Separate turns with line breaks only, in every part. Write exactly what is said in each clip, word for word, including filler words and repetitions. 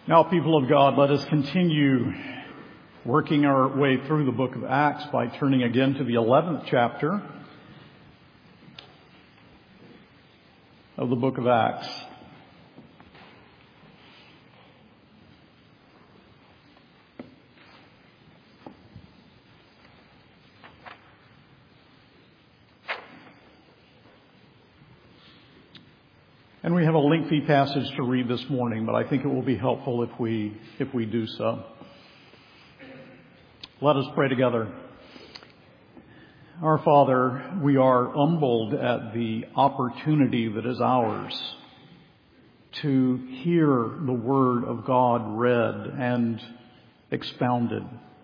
Now, people of God, let us continue working our way through the book of Acts by turning again to the eleventh chapter of the book of Acts. And we have a lengthy passage to read this morning, but I think it will be helpful if we if we do so. Let us pray together. Our Father, we are humbled at the opportunity that is ours to hear the Word of God read and expounded.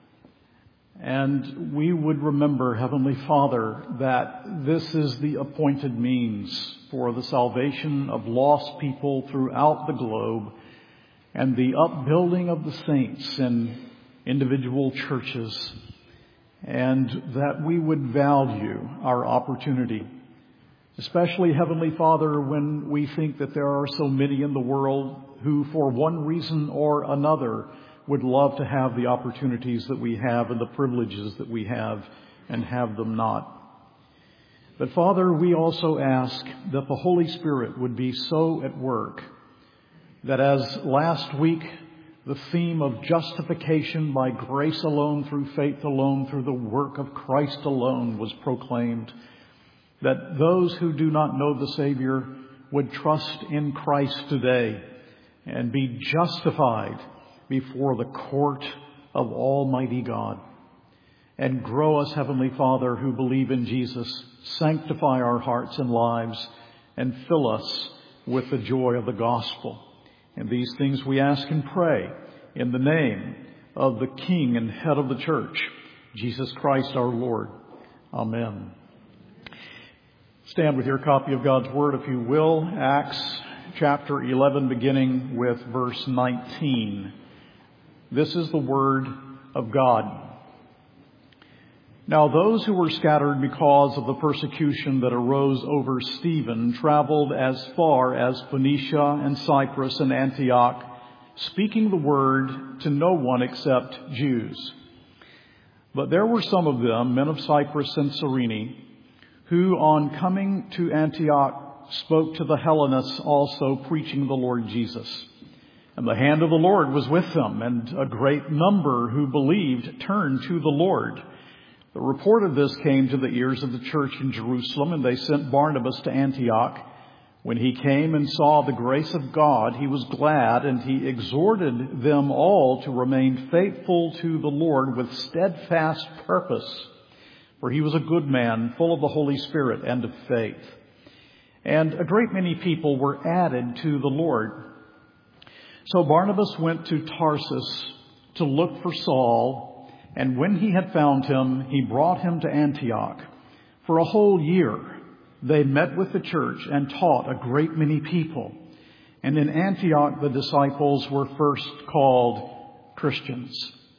And we would remember, Heavenly Father, that this is the appointed means for the salvation of lost people throughout the globe and the upbuilding of the saints in individual churches, and that we would value our opportunity, especially, Heavenly Father, when we think that there are so many in the world who, for one reason or another, would love to have the opportunities that we have and the privileges that we have and have them not. But Father, we also ask that the Holy Spirit would be so at work that, as last week the theme of justification by grace alone, through faith alone, through the work of Christ alone was proclaimed, that those who do not know the Savior would trust in Christ today and be justified before the court of Almighty God. And grow us, Heavenly Father, who believe in Jesus. Sanctify our hearts and lives and fill us with the joy of the gospel. And these things we ask and pray in the name of the King and Head of the Church, Jesus Christ our Lord. Amen. Stand with your copy of God's Word, if you will. Acts chapter eleven, beginning with verse nineteen. This is the Word of God. Now those who were scattered because of the persecution that arose over Stephen traveled as far as Phoenicia and Cyprus and Antioch, speaking the word to no one except Jews. But there were some of them, men of Cyprus and Cyrene, who on coming to Antioch spoke to the Hellenists also, preaching the Lord Jesus. And the hand of the Lord was with them, and a great number who believed turned to the Lord. The report of this came to the ears of the church in Jerusalem, and they sent Barnabas to Antioch. When he came and saw the grace of God, he was glad, and he exhorted them all to remain faithful to the Lord with steadfast purpose. For he was a good man, full of the Holy Spirit and of faith. And a great many people were added to the Lord. So Barnabas went to Tarsus to look for Saul, and when he had found him, he brought him to Antioch. For a whole year they met with the church and taught a great many people. And in Antioch the disciples were first called Christians.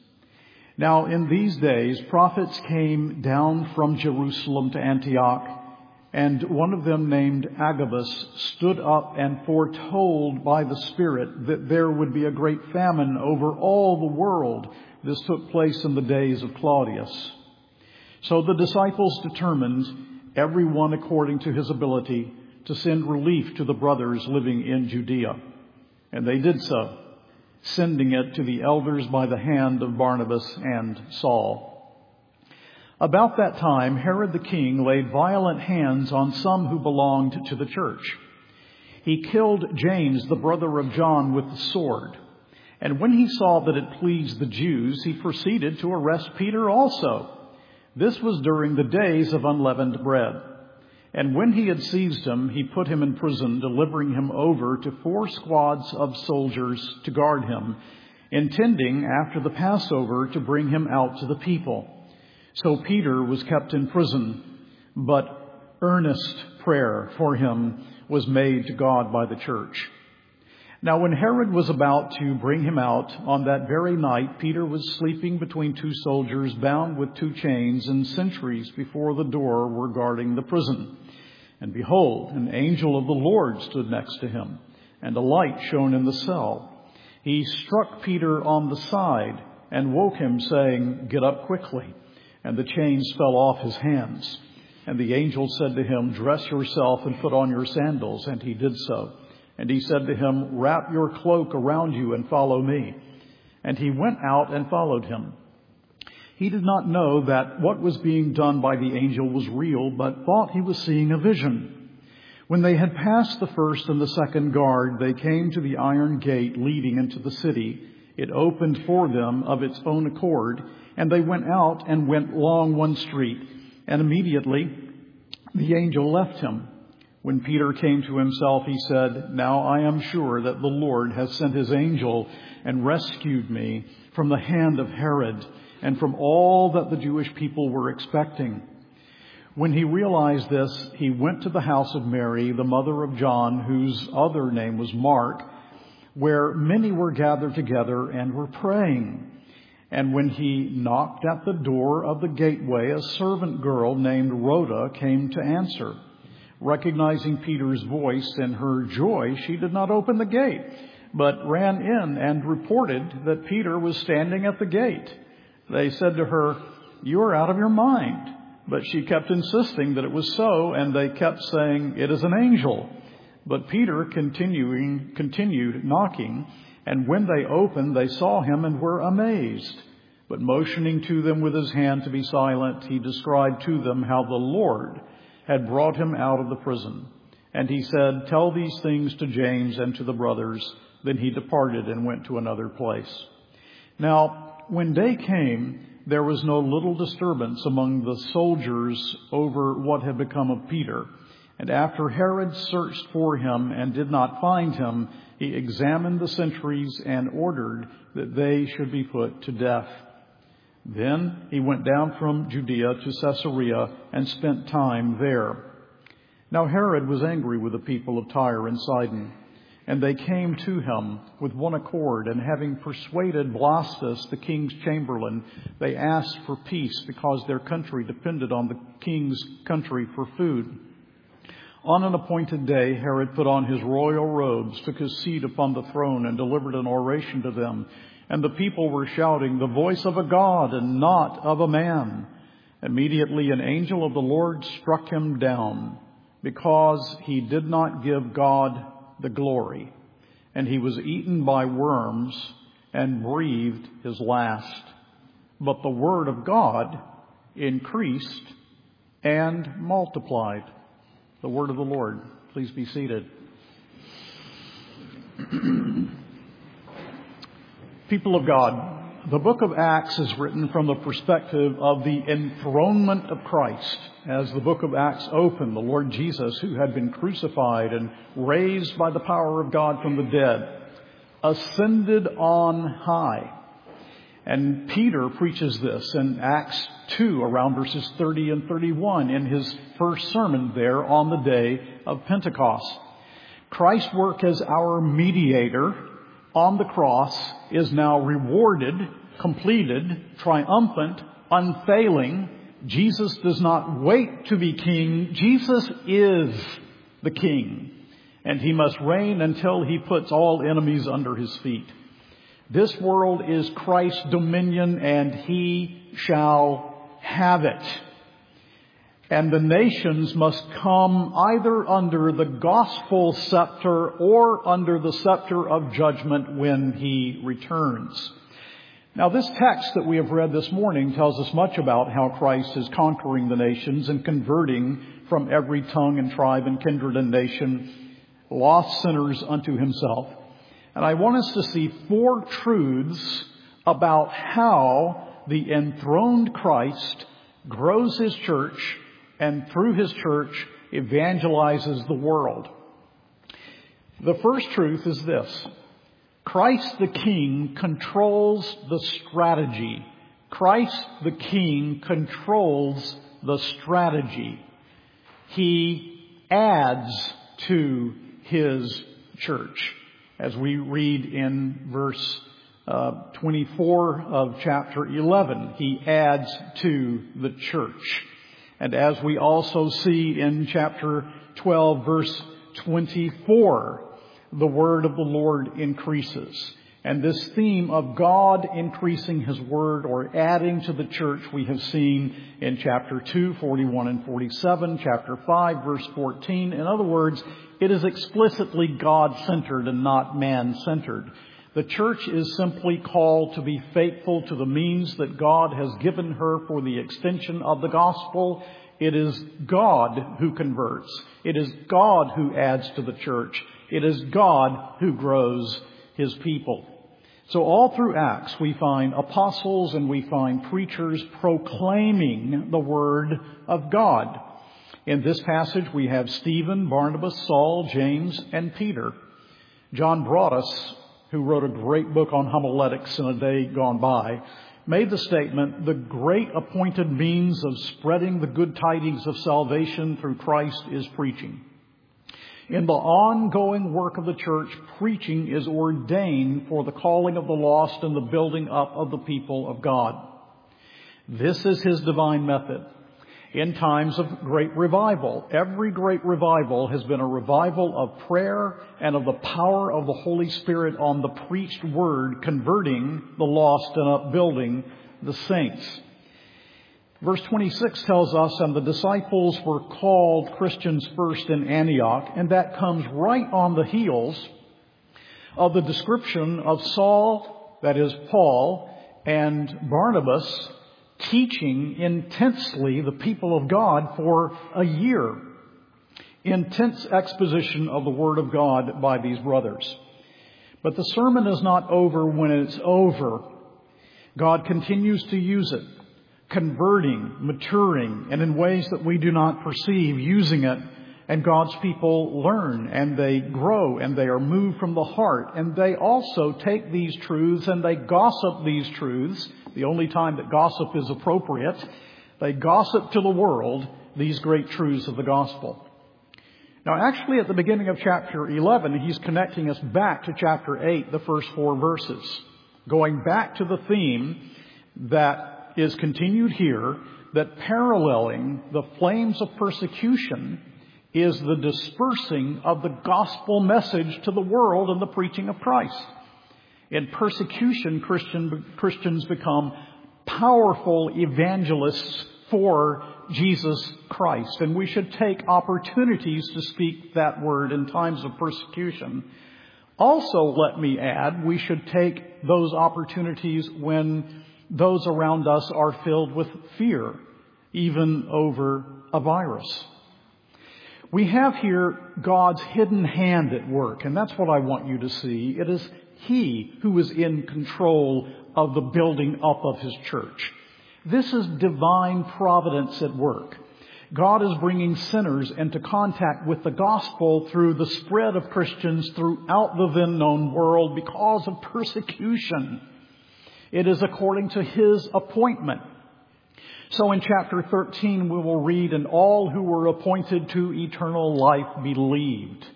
Now in these days prophets came down from Jerusalem to Antioch, and one of them, named Agabus, stood up and foretold by the Spirit that there would be a great famine over all the world. This took place in the days of Claudius. So the disciples determined, every one according to his ability, to send relief to the brothers living in Judea. And they did so, sending it to the elders by the hand of Barnabas and Saul. About that time, Herod the king laid violent hands on some who belonged to the church. He killed James, the brother of John, with the sword. And when he saw that it pleased the Jews, he proceeded to arrest Peter also. This was during the days of unleavened bread. And when he had seized him, he put him in prison, delivering him over to four squads of soldiers to guard him, intending after the Passover to bring him out to the people. So Peter was kept in prison, but earnest prayer for him was made to God by the church. Now when Herod was about to bring him out, on that very night Peter was sleeping between two soldiers, bound with two chains, and sentries before the door were guarding the prison. And behold, an angel of the Lord stood next to him, and a light shone in the cell. He struck Peter on the side and woke him, saying, "Get up quickly." And the chains fell off his hands. And the angel said to him, "Dress yourself and put on your sandals." And he did so. And he said to him, "Wrap your cloak around you and follow me." And he went out and followed him. He did not know that what was being done by the angel was real, but thought he was seeing a vision. When they had passed the first and the second guard, they came to the iron gate leading into the city. It opened for them of its own accord, and they went out and went along one street. And immediately the angel left him. When Peter came to himself, he said, "Now I am sure that the Lord has sent his angel and rescued me from the hand of Herod and from all that the Jewish people were expecting." When he realized this, he went to the house of Mary, the mother of John, whose other name was Mark, where many were gathered together and were praying. And when he knocked at the door of the gateway, a servant girl named Rhoda came to answer. Recognizing Peter's voice, in her joy, she did not open the gate, but ran in and reported that Peter was standing at the gate. They said to her, "You are out of your mind." But she kept insisting that it was so, and they kept saying, "It is an angel." But Peter continuing, continued knocking, and when they opened, they saw him and were amazed. But motioning to them with his hand to be silent, he described to them how the Lord had brought him out of the prison. And he said, "Tell these things to James and to the brothers." Then he departed and went to another place. Now, when day came, there was no little disturbance among the soldiers over what had become of Peter. And after Herod searched for him and did not find him, he examined the sentries and ordered that they should be put to death. Then he went down from Judea to Caesarea and spent time there. Now Herod was angry with the people of Tyre and Sidon, and they came to him with one accord, and having persuaded Blastus, the king's chamberlain, they asked for peace because their country depended on the king's country for food. On an appointed day, Herod put on his royal robes, took his seat upon the throne, and delivered an oration to them. And the people were shouting, "The voice of a God and not of a man." Immediately an angel of the Lord struck him down, because he did not give God the glory. And he was eaten by worms and breathed his last. But the word of God increased and multiplied. The word of the Lord. Please be seated. People of God, the book of Acts is written from the perspective of the enthronement of Christ. As the book of Acts opened, the Lord Jesus, who had been crucified and raised by the power of God from the dead, ascended on high. And Peter preaches this in Acts two, around verses thirty and thirty-one, in his first sermon there on the day of Pentecost. Christ's work as our mediator on the cross is now rewarded, completed, triumphant, unfailing. Jesus does not wait to be king. Jesus is the king, and he must reign until he puts all enemies under his feet. This world is Christ's dominion, and he shall have it. And the nations must come either under the gospel scepter or under the scepter of judgment when he returns. Now, this text that we have read this morning tells us much about how Christ is conquering the nations and converting from every tongue and tribe and kindred and nation lost sinners unto himself. And I want us to see four truths about how the enthroned Christ grows his church and through his church evangelizes the world. The first truth is this: Christ the King controls the strategy. Christ the King controls the strategy. He adds to his church. As we read in verse uh, twenty-four of chapter eleven, he adds to the church. And as we also see in chapter twelve, verse twenty-four, the word of the Lord increases. And this theme of God increasing His Word or adding to the church we have seen in chapter two, forty-one and forty-seven, chapter five, verse fourteen. In other words, it is explicitly God-centered and not man-centered. The church is simply called to be faithful to the means that God has given her for the extension of the gospel. It is God who converts. It is God who adds to the church. It is God who grows His people. So all through Acts we find apostles and we find preachers proclaiming the Word of God. In this passage we have Stephen, Barnabas, Saul, James, and Peter. John Broadus, who wrote a great book on homiletics in a day gone by, made the statement, "The great appointed means of spreading the good tidings of salvation through Christ is preaching." In the ongoing work of the church, preaching is ordained for the calling of the lost and the building up of the people of God. This is His divine method. In times of great revival, every great revival has been a revival of prayer and of the power of the Holy Spirit on the preached word, converting the lost and upbuilding the saints. Verse twenty-six tells us, "And the disciples were called Christians first in Antioch," and that comes right on the heels of the description of Saul, that is Paul, and Barnabas teaching intensely the people of God for a year. Intense exposition of the Word of God by these brothers. But the sermon is not over when it's over. God continues to use it, converting, maturing, and in ways that we do not perceive, using it, and God's people learn, and they grow, and they are moved from the heart, and they also take these truths and they gossip these truths, the only time that gossip is appropriate. They gossip to the world these great truths of the gospel. Now, actually, at the beginning of chapter eleven, he's connecting us back to chapter eight, the first four verses, going back to the theme that is continued here, that paralleling the flames of persecution is the dispersing of the gospel message to the world and the preaching of Christ. In persecution, Christian, Christians become powerful evangelists for Jesus Christ. And we should take opportunities to speak that word in times of persecution. Also, let me add, we should take those opportunities when those around us are filled with fear, even over a virus. We have here God's hidden hand at work, and that's what I want you to see. It is He who is in control of the building up of His church. This is divine providence at work. God is bringing sinners into contact with the gospel through the spread of Christians throughout the then known world because of persecution. It is according to His appointment. So in chapter thirteen we will read, "And all who were appointed to eternal life believed."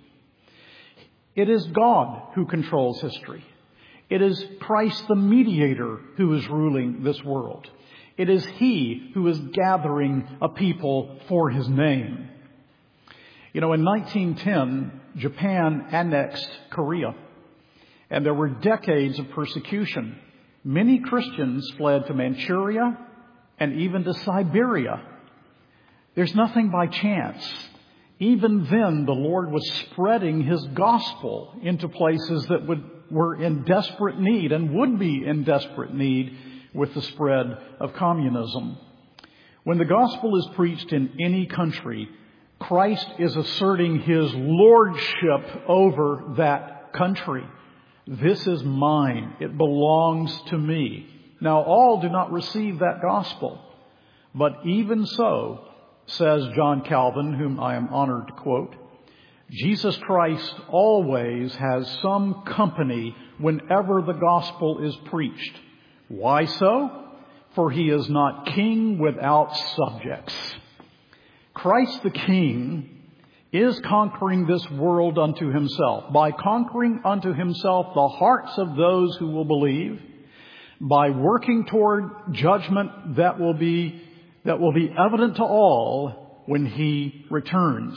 It is God who controls history. It is Christ the mediator who is ruling this world. It is He who is gathering a people for His name. You know, in nineteen ten, Japan annexed Korea, and there were decades of persecution. Many Christians fled to Manchuria and even to Siberia. There's nothing by chance. Even then, the Lord was spreading His gospel into places that would, were in desperate need and would be in desperate need with the spread of communism. When the gospel is preached in any country, Christ is asserting His lordship over that country. This is mine. It belongs to me. Now, all do not receive that gospel. But even so, says John Calvin, whom I am honored to quote, Jesus Christ always has some company whenever the gospel is preached. Why so? For He is not king without subjects. Christ the King is conquering this world unto Himself, by conquering unto Himself the hearts of those who will believe, by working toward judgment that will be that will be evident to all when He returns.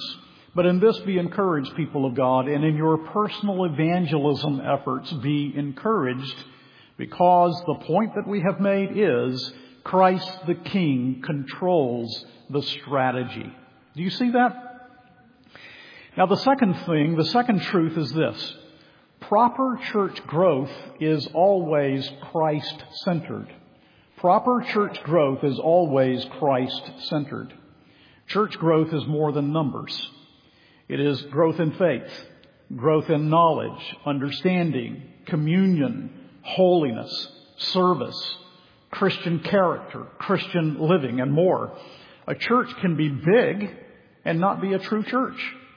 But in this be encouraged, people of God, and in your personal evangelism efforts be encouraged, because the point that we have made is Christ the King controls the strategy. Do you see that? Now the second thing, the second truth is this. Proper church growth is always Christ-centered. Proper church growth is always Christ-centered. Church growth is more than numbers. It is growth in faith, growth in knowledge, understanding, communion, holiness, service, Christian character, Christian living, and more. A church can be big and not be a true church.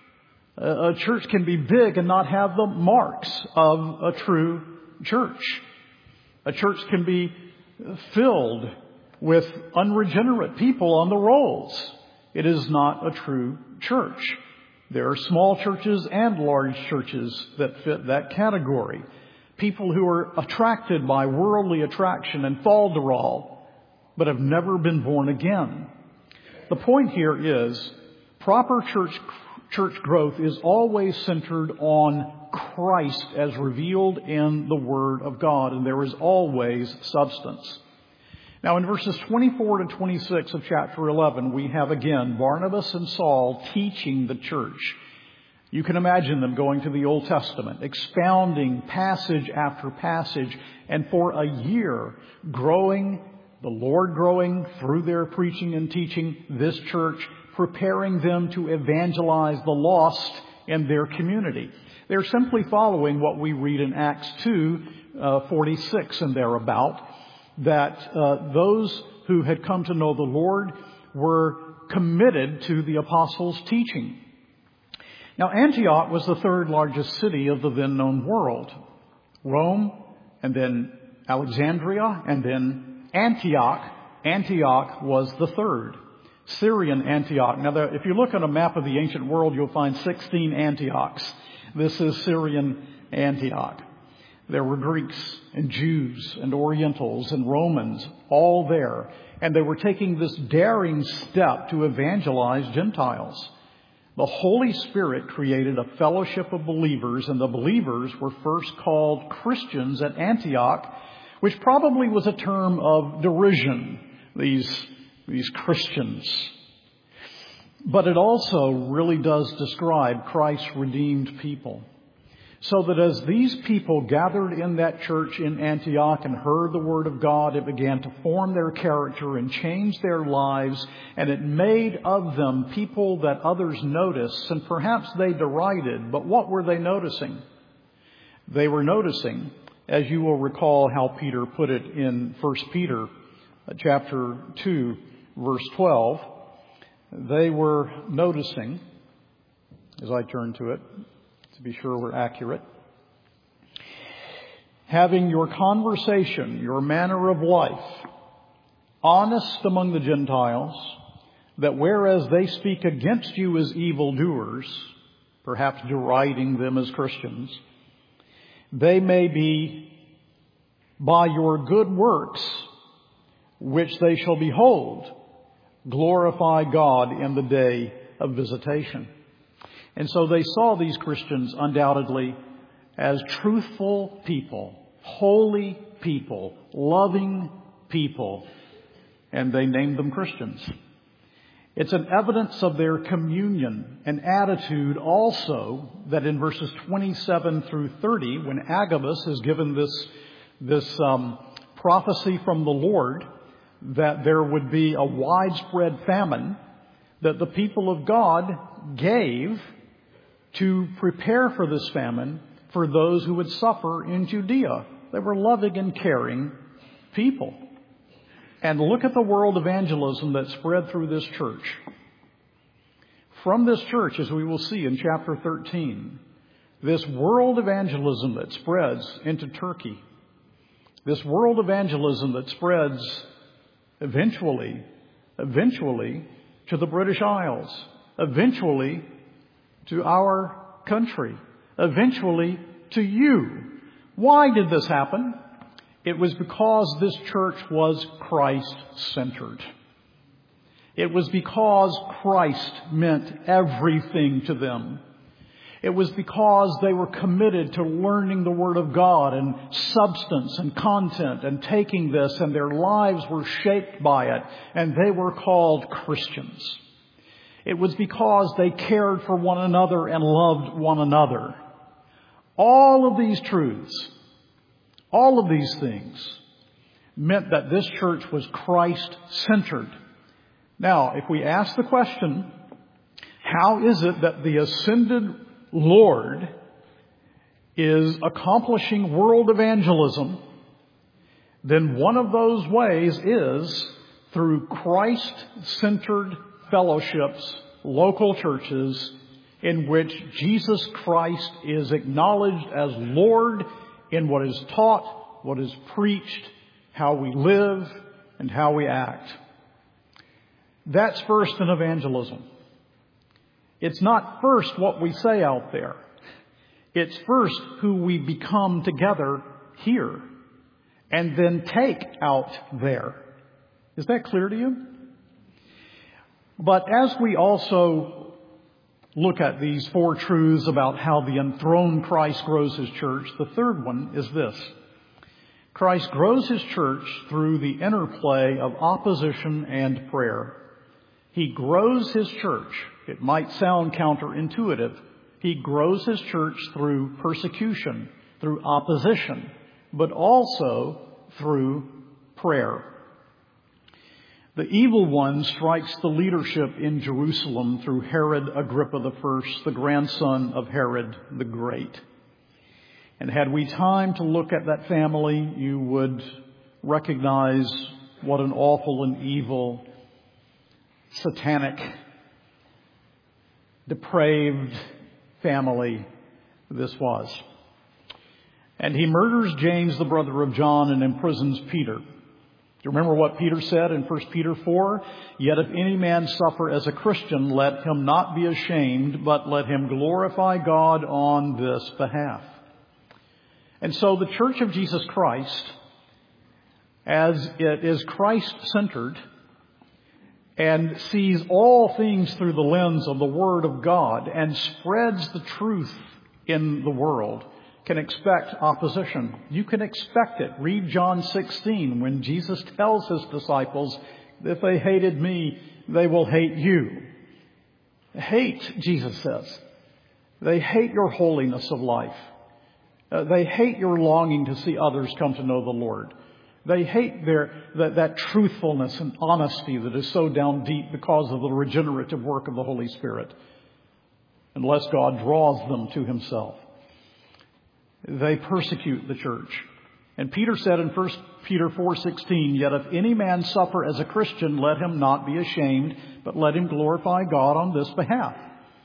A church can be big and not have the marks of a true church. A church can be filled with unregenerate people on the rolls. It is not a true church. There are small churches and large churches that fit that category. People who are attracted by worldly attraction and falderall, but have never been born again. The point here is proper church church growth is always centered on Christ as revealed in the Word of God, and there is always substance. Now in verses twenty-four to twenty-six of chapter eleven, we have again Barnabas and Saul teaching the church. You can imagine them going to the Old Testament, expounding passage after passage, and for a year growing, the Lord growing through their preaching and teaching, this church, preparing them to evangelize the lost in their community. They're simply following what we read in Acts two, uh, forty-six and thereabout, that uh, those who had come to know the Lord were committed to the apostles' teaching. Now, Antioch was the third largest city of the then known world. Rome, and then Alexandria, and then Antioch. Antioch was the third. Syrian Antioch. Now, there, if you look at a map of the ancient world, you'll find sixteen Antiochs. This is Syrian Antioch. There were Greeks and Jews and Orientals and Romans all there. And they were taking this daring step to evangelize Gentiles. The Holy Spirit created a fellowship of believers, and the believers were first called Christians at Antioch, which probably was a term of derision, these, these Christians. But it also really does describe Christ's redeemed people. So that as these people gathered in that church in Antioch and heard the Word of God, it began to form their character and change their lives, and it made of them people that others noticed, and perhaps they derided. But what were they noticing? They were noticing, as you will recall how Peter put it in First Peter chapter two, verse twelve, they were noticing, as I turn to it, to be sure we're accurate, having your conversation, your manner of life, honest among the Gentiles, that whereas they speak against you as evildoers, perhaps deriding them as Christians, they may be by your good works, which they shall behold, glorify God in the day of visitation. And so they saw these Christians undoubtedly as truthful people, holy people, loving people, and they named them Christians. It's an evidence of their communion and attitude also that in verses twenty-seven through thirty, when Agabus is given this, this um, prophecy from the Lord that there would be a widespread famine, that the people of God gave to prepare for this famine for those who would suffer in Judea. They were loving and caring people. And look at the world evangelism that spread through this church. From this church, as we will see in chapter thirteen, this world evangelism that spreads into Turkey, this world evangelism that spreads eventually, eventually to the British Isles, eventually to our country, eventually to you. Why did this happen? It was because this church was Christ-centered. It was because Christ meant everything to them. It was because they were committed to learning the Word of God and substance and content and taking this, and their lives were shaped by it, and they were called Christians. It was because they cared for one another and loved one another. All of these truths, all of these things meant that this church was Christ-centered. Now, if we ask the question, how is it that the ascended Lord is accomplishing world evangelism, then one of those ways is through Christ-centered fellowships, local churches, in which Jesus Christ is acknowledged as Lord in what is taught, what is preached, how we live, and how we act. That's first in evangelism. It's not first what we say out there. It's first who we become together here and then take out there. Is that clear to you? But as we also look at these four truths about how the enthroned Christ grows His church, the third one is this. Christ grows His church through the interplay of opposition and prayer. He grows His church. It might sound counterintuitive. He grows His church through persecution, through opposition, but also through prayer. The evil one strikes the leadership in Jerusalem through Herod Agrippa the First, the grandson of Herod the Great. And had we time to look at that family, you would recognize what an awful and evil, satanic, depraved family this was. And he murders James, the brother of John, and imprisons Peter. Do you remember what Peter said in First Peter four? Yet if any man suffer as a Christian, let him not be ashamed, but let him glorify God on this behalf. And so the Church of Jesus Christ, as it is Christ-centered and sees all things through the lens of the Word of God and spreads the truth in the world, can expect opposition. You can expect it. Read John sixteen when Jesus tells His disciples, if they hated me, they will hate you. Hate, Jesus says. They hate your holiness of life. Uh, they hate your longing to see others come to know the Lord. They hate their that, that truthfulness and honesty that is so down deep because of the regenerative work of the Holy Spirit, unless God draws them to Himself. They persecute the church. And Peter said in First Peter four sixteen, yet if any man suffer as a Christian, let him not be ashamed, but let him glorify God on this behalf.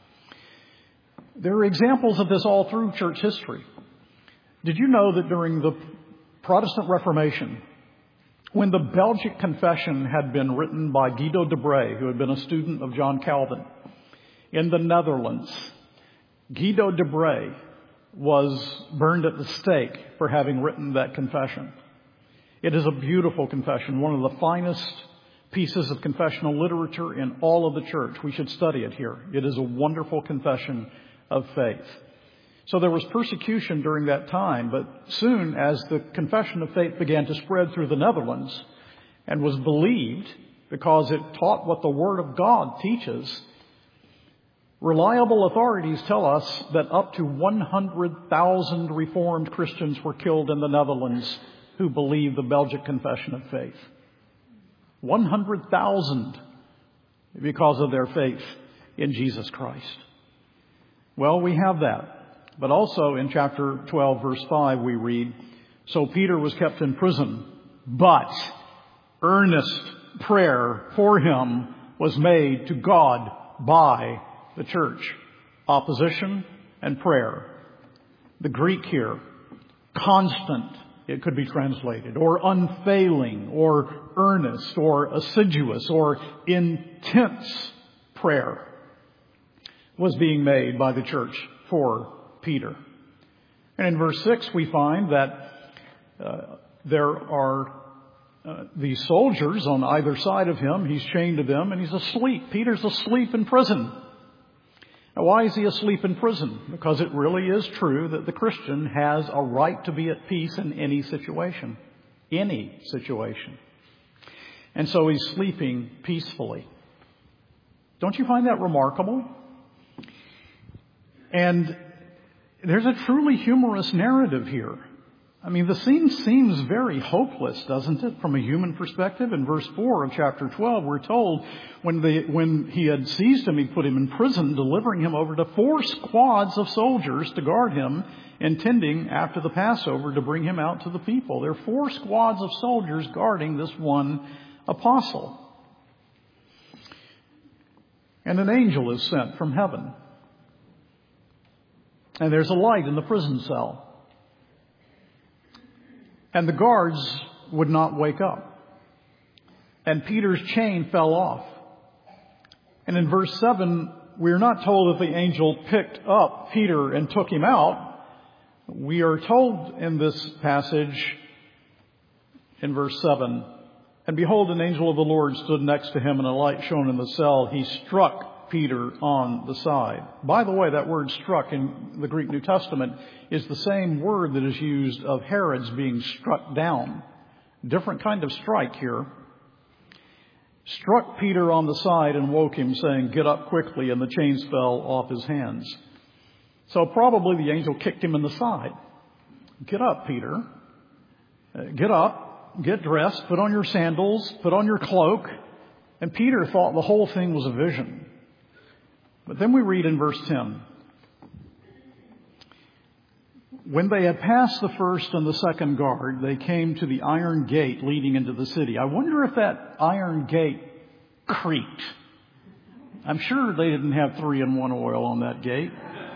There are examples of this all through church history. Did you know that during the Protestant Reformation, when the Belgic Confession had been written by Guido de Brès, who had been a student of John Calvin, in the Netherlands, Guido de Brès was burned at the stake for having written that confession. It is a beautiful confession, one of the finest pieces of confessional literature in all of the church. We should study it here. It is a wonderful confession of faith. So there was persecution during that time, but soon as the confession of faith began to spread through the Netherlands and was believed because it taught what the Word of God teaches, reliable authorities tell us that up to one hundred thousand Reformed Christians were killed in the Netherlands who believed the Belgic Confession of Faith. one hundred thousand because of their faith in Jesus Christ. Well, we have that. But also in chapter twelve, verse five, we read, so Peter was kept in prison, but earnest prayer for him was made to God by the church. Opposition and prayer. The Greek here, constant, it could be translated, or unfailing, or earnest, or assiduous, or intense prayer was being made by the church for Peter. And in verse six, we find that uh, there are uh, these soldiers on either side of him. He's chained to them and he's asleep. Peter's asleep in prison. Now, why is he asleep in prison? Because it really is true that the Christian has a right to be at peace in any situation. Any situation. And so he's sleeping peacefully. Don't you find that remarkable? And there's a truly humorous narrative here. I mean, the scene seems very hopeless, doesn't it, from a human perspective? In verse four of chapter twelve, we're told when they, when he had seized him, he put him in prison, delivering him over to four squads of soldiers to guard him, intending after the Passover to bring him out to the people. There are four squads of soldiers guarding this one apostle. And an angel is sent from heaven. And there's a light in the prison cell. And the guards would not wake up. And Peter's chain fell off. And in verse seven, we are not told that the angel picked up Peter and took him out. We are told in this passage, in verse seven, and behold, an angel of the Lord stood next to him, and a light shone in the cell. He struck Peter on the side. By the way, that word struck in the Greek New Testament is the same word that is used of Herod's being struck down. Different kind of strike here. Struck Peter on the side and woke him, saying, "Get up quickly," and the chains fell off his hands. So probably the angel kicked him in the side. "Get up, Peter. Uh, get up, get dressed, put on your sandals, put on your cloak." And Peter thought the whole thing was a vision. But then we read in verse ten, when they had passed the first and the second guard, they came to the iron gate leading into the city. I wonder if that iron gate creaked. I'm sure they didn't have three in one oil on that gate.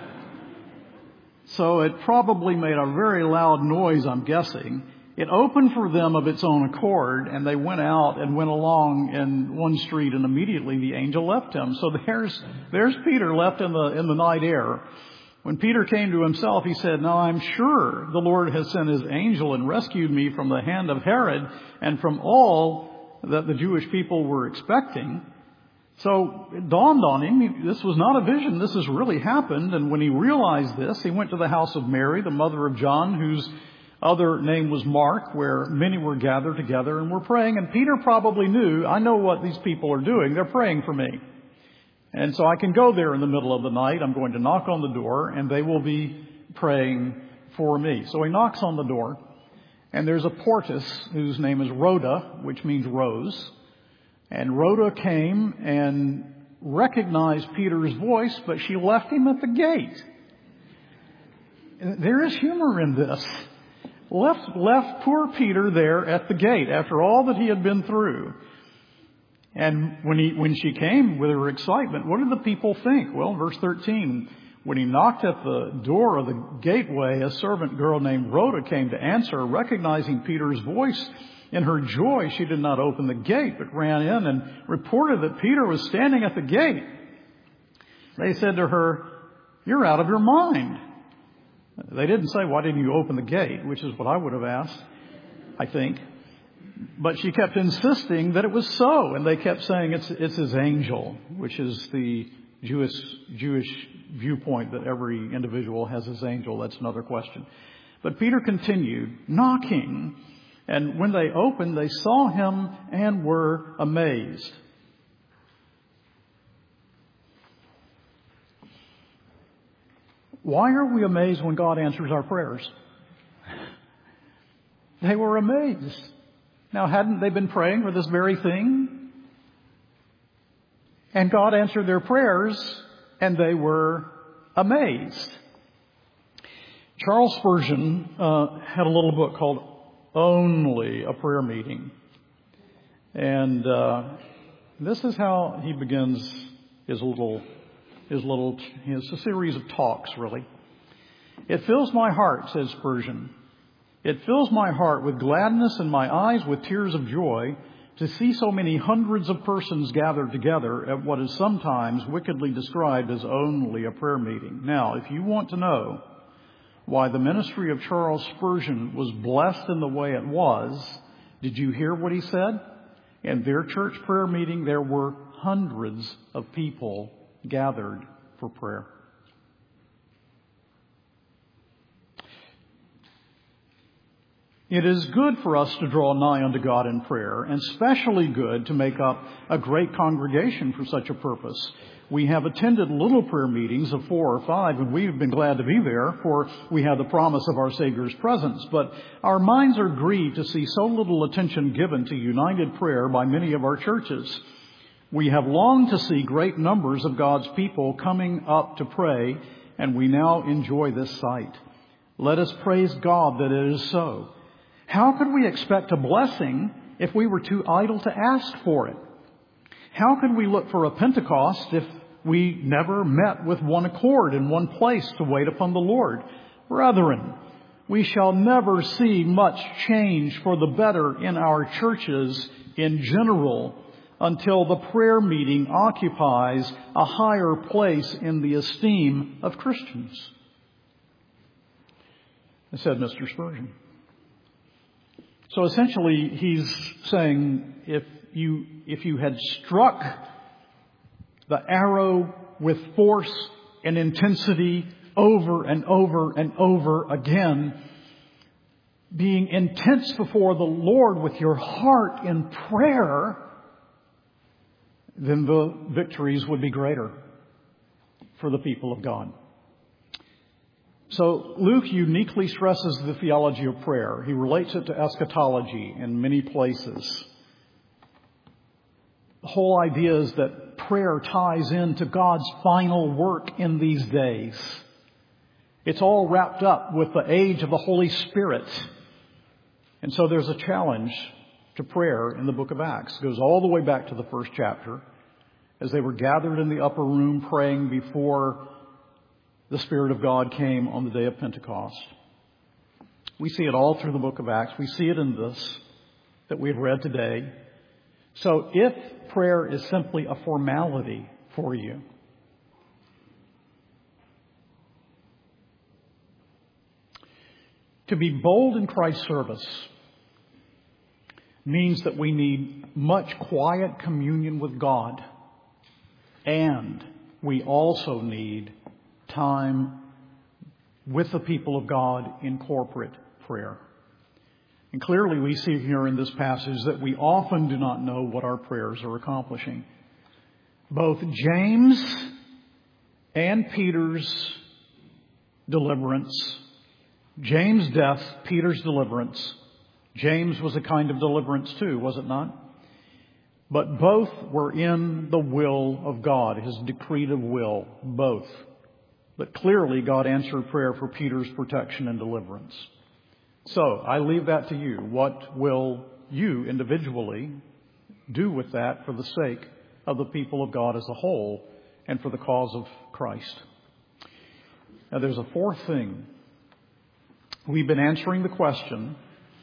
So it probably made a very loud noise, I'm guessing. It opened for them of its own accord, and they went out and went along in one street, and immediately the angel left him. So there's there's Peter left in the in the night air. When Peter came to himself, he said, "Now I'm sure the Lord has sent his angel and rescued me from the hand of Herod and from all that the Jewish people were expecting." So it dawned on him, this was not a vision, this has really happened. And when he realized this, he went to the house of Mary, the mother of John, whose other name was Mark, where many were gathered together and were praying. And Peter probably knew, I know what these people are doing. They're praying for me. And so I can go there in the middle of the night. I'm going to knock on the door and they will be praying for me. So he knocks on the door and there's a portress whose name is Rhoda, which means rose. And Rhoda came and recognized Peter's voice, but she left him at the gate. There is humor in this. Left, left poor Peter there at the gate after all that he had been through. And when he, when she came with her excitement, what did the people think? Well, verse thirteen, when he knocked at the door of the gateway, a servant girl named Rhoda came to answer, recognizing Peter's voice. In her joy, she did not open the gate, but ran in and reported that Peter was standing at the gate. They said to her, "You're out of your mind." They didn't say, "Why didn't you open the gate?" which is what I would have asked, I think. But she kept insisting that it was so. And they kept saying it's, it's his angel, which is the Jewish, Jewish viewpoint that every individual has his angel. That's another question. But Peter continued knocking. And when they opened, they saw him and were amazed. Why are we amazed when God answers our prayers? They were amazed. Now, hadn't they been praying for this very thing? And God answered their prayers, and they were amazed. Charles Spurgeon uh, had a little book called Only a Prayer Meeting. And uh, this is how he begins his little, his little, his a series of talks, really. "It fills my heart," says Spurgeon. "It fills my heart with gladness and my eyes with tears of joy to see so many hundreds of persons gathered together at what is sometimes wickedly described as only a prayer meeting." Now, if you want to know why the ministry of Charles Spurgeon was blessed in the way it was, Did you hear what he said? In their church prayer meeting, there were hundreds of people gathered for prayer. It is good for us to draw nigh unto God in prayer, and especially good to make up a great congregation for such a purpose. We have attended little prayer meetings of four or five, and we've been glad to be there, for we have the promise of our Savior's presence. But our minds are grieved to see so little attention given to united prayer by many of our churches. We have longed to see great numbers of God's people coming up to pray, and we now enjoy this sight. Let us praise God that it is so. How could we expect a blessing if we were too idle to ask for it? How could we look for a Pentecost if we never met with one accord in one place to wait upon the Lord? Brethren, we shall never see much change for the better in our churches in general until the prayer meeting occupies a higher place in the esteem of Christians, said Mister Spurgeon. So essentially, he's saying if you if you had struck the arrow with force and intensity over and over and over again, being intense before the Lord with your heart in prayer, then the victories would be greater for the people of God. So Luke uniquely stresses the theology of prayer. He relates it to eschatology in many places. The whole idea is that prayer ties into God's final work in these days. It's all wrapped up with the age of the Holy Spirit. And so there's a challenge to prayer in the book of Acts. It goes all the way back to the first chapter, as they were gathered in the upper room praying before the Spirit of God came on the day of Pentecost. We see it all through the book of Acts. We see it in this that we've read today. So if prayer is simply a formality for you, to be bold in Christ's service means that we need much quiet communion with God, and we also need time with the people of God in corporate prayer. And clearly we see here in this passage that we often do not know what our prayers are accomplishing. Both James and Peter's deliverance, James' death, Peter's deliverance. James was a kind of deliverance too, was it not? But both were in the will of God, His decretive will, both. But clearly God answered prayer for Peter's protection and deliverance. So I leave that to you. What will you individually do with that for the sake of the people of God as a whole and for the cause of Christ? Now there's a fourth thing. We've been answering the question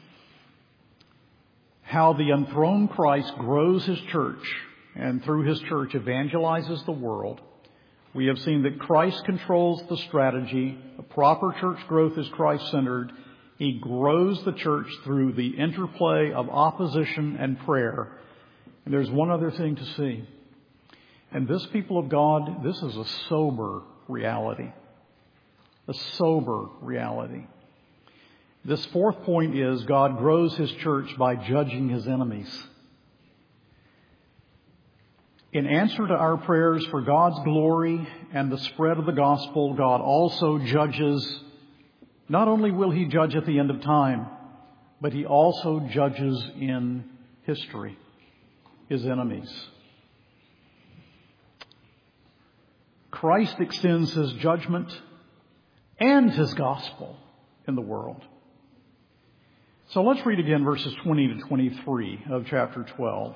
how the enthroned Christ grows His church and through His church evangelizes the world. We have seen that Christ controls the strategy. A proper church growth is Christ-centered. He grows the church through the interplay of opposition and prayer. And there's one other thing to see. And this, people of God, this is a sober reality. A sober reality. This fourth point is God grows His church by judging His enemies. In answer to our prayers for God's glory and the spread of the gospel, God also judges. Not only will He judge at the end of time, but He also judges in history His enemies. Christ extends His judgment and His gospel in the world. So let's read again verses twenty to twenty-three of chapter twelve.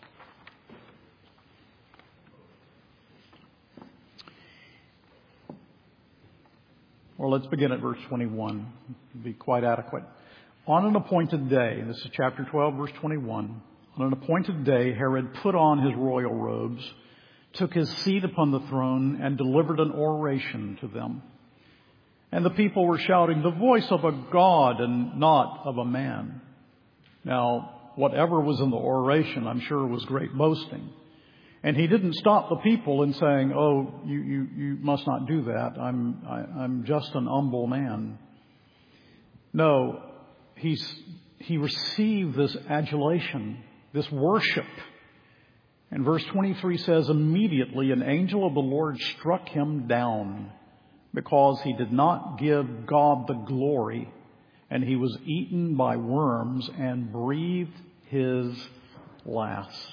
Or let's begin at verse twenty-one. It'll be quite adequate. On an appointed day, this is chapter twelve, verse twenty-one. On an appointed day, Herod put on his royal robes, took his seat upon the throne, and delivered an oration to them. And the people were shouting, "The voice of a God and not of a man." Now, whatever was in the oration, I'm sure was great boasting. And he didn't stop the people in saying, oh, you, you, you must not do that. I'm, I, I'm just an humble man. No, he's, he received this adulation, this worship. And verse twenty-three says, immediately an angel of the Lord struck him down because he did not give God the glory, and he was eaten by worms and breathed his last.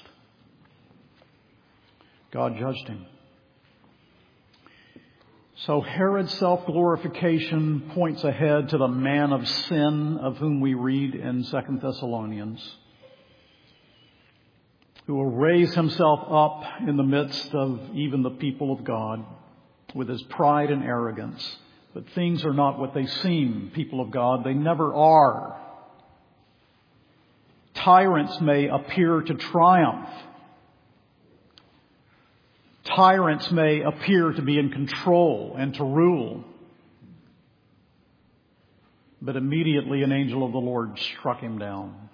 God judged him. So Herod's self-glorification points ahead to the man of sin of whom we read in Second Thessalonians, who will raise himself up in the midst of even the people of God with his pride and arrogance. But things are not what they seem, people of God. They never are. Tyrants may appear to triumph. Tyrants may appear to be in control and to rule. But immediately an angel of the Lord struck him down.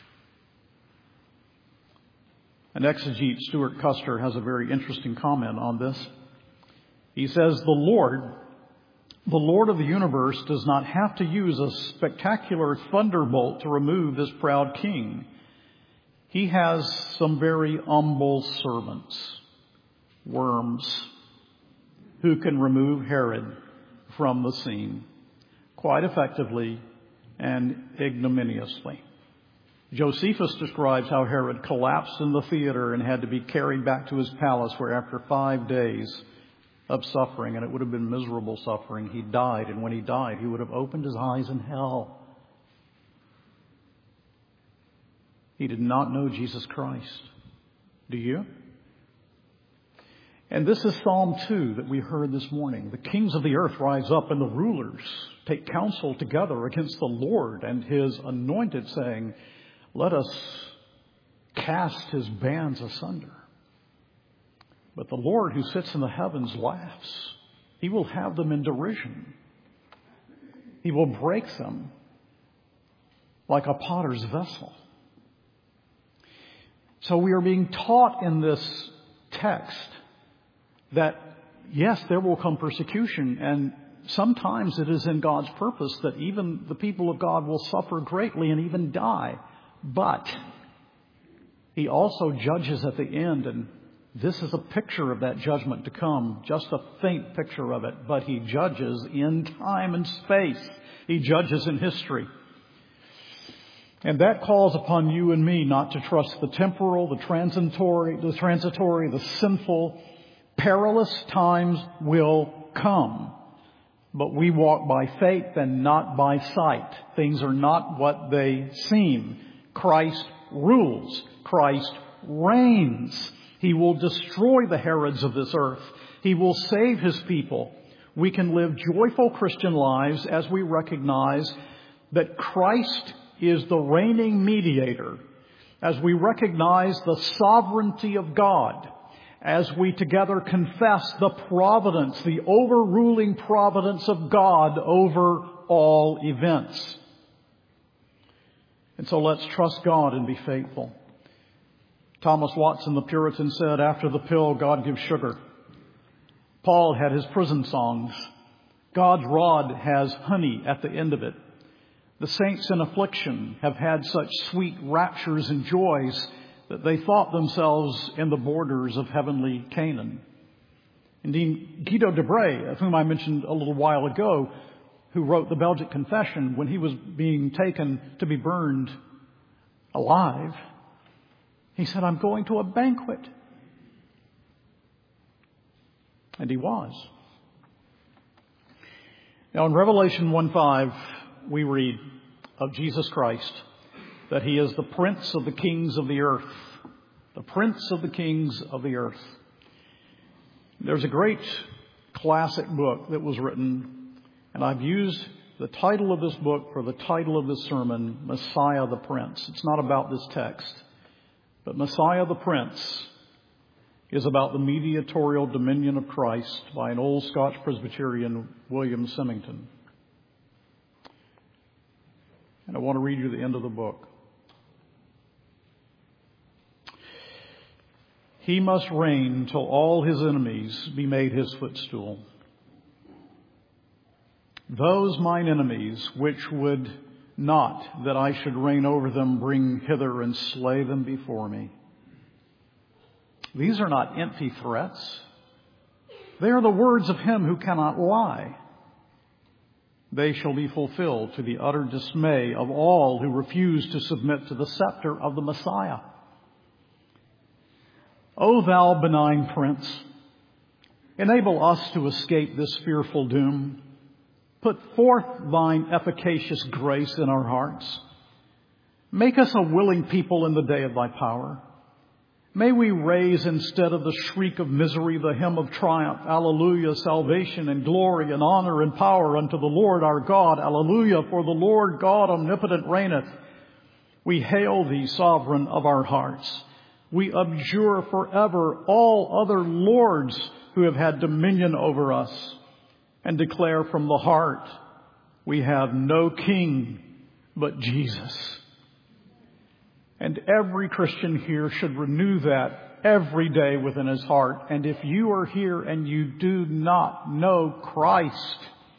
An exegete, Stuart Custer, has a very interesting comment on this. He says, the Lord, the Lord of the universe, does not have to use a spectacular thunderbolt to remove this proud king. He has some very humble servants, worms, who can remove Herod from the scene quite effectively and ignominiously. Josephus describes how Herod collapsed in the theater and had to be carried back to his palace, where after five days of suffering, and it would have been miserable suffering, he died. And when he died, he would have opened his eyes in hell. He did not know Jesus Christ. Do you? And this is Psalm two that we heard this morning. The kings of the earth rise up, and the rulers take counsel together against the Lord and his anointed, saying, let us cast his bands asunder. But the Lord who sits in the heavens laughs. He will have them in derision. He will break them like a potter's vessel. So we are being taught in this text that, yes, there will come persecution, and sometimes it is in God's purpose that even the people of God will suffer greatly and even die. But he also judges at the end, and this is a picture of that judgment to come, just a faint picture of it. But he judges in time and space. He judges in history. And that calls upon you and me not to trust the temporal, the transitory, the transitory, the sinful. Perilous times will come. But we walk by faith and not by sight. Things are not what they seem. Christ rules. Christ reigns. He will destroy the Herods of this earth. He will save his people. We can live joyful Christian lives as we recognize that Christ is the reigning mediator, as we recognize the sovereignty of God, as we together confess the providence, the overruling providence of God over all events. And so let's trust God and be faithful. Thomas Watson, the Puritan, said, after the pill, God gives sugar. Paul had his prison songs. God's rod has honey at the end of it. The saints in affliction have had such sweet raptures and joys that they thought themselves in the borders of heavenly Canaan. Indeed, Guido de Brès, of whom I mentioned a little while ago, who wrote the Belgic Confession, when he was being taken to be burned alive, he said, I'm going to a banquet. And he was. Now in Revelation one five, we read of Jesus Christ that he is the Prince of the kings of the earth. The Prince of the kings of the earth. There's a great classic book that was written, and I've used the title of this book for the title of this sermon, Messiah the Prince. It's not about this text, but Messiah the Prince is about the mediatorial dominion of Christ by an old Scotch Presbyterian, William Symington. And I want to read you the end of the book. He must reign till all his enemies be made his footstool. Those mine enemies which would not that I should reign over them, bring hither and slay them before me. These are not empty threats. They are the words of him who cannot lie. They shall be fulfilled to the utter dismay of all who refuse to submit to the scepter of the Messiah. O thou benign Prince, enable us to escape this fearful doom. Put forth thine efficacious grace in our hearts. Make us a willing people in the day of thy power. May we raise instead of the shriek of misery the hymn of triumph. Alleluia, salvation and glory and honor and power unto the Lord our God. Alleluia, for the Lord God omnipotent reigneth. We hail thee, sovereign of our hearts. We abjure forever all other lords who have had dominion over us, and declare from the heart, we have no king but Jesus. And every Christian here should renew that every day within his heart. And if you are here and you do not know Christ,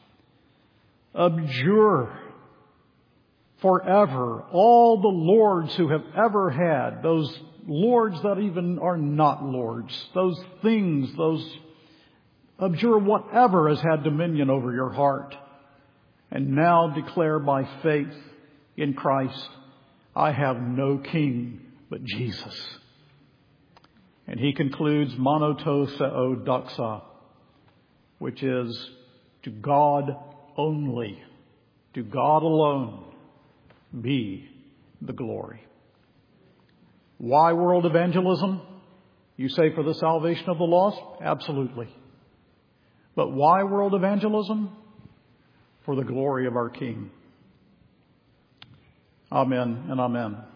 abjure forever all the lords who have ever had, those lords that even are not lords, those things, those abjure whatever has had dominion over your heart. And now declare by faith in Christ, I have no king but Jesus. And he concludes, monoto theo doxa, which is to God only, to God alone be the glory. Why world evangelism? You say for the salvation of the lost? Absolutely. But why world evangelism? For the glory of our King. Amen and amen.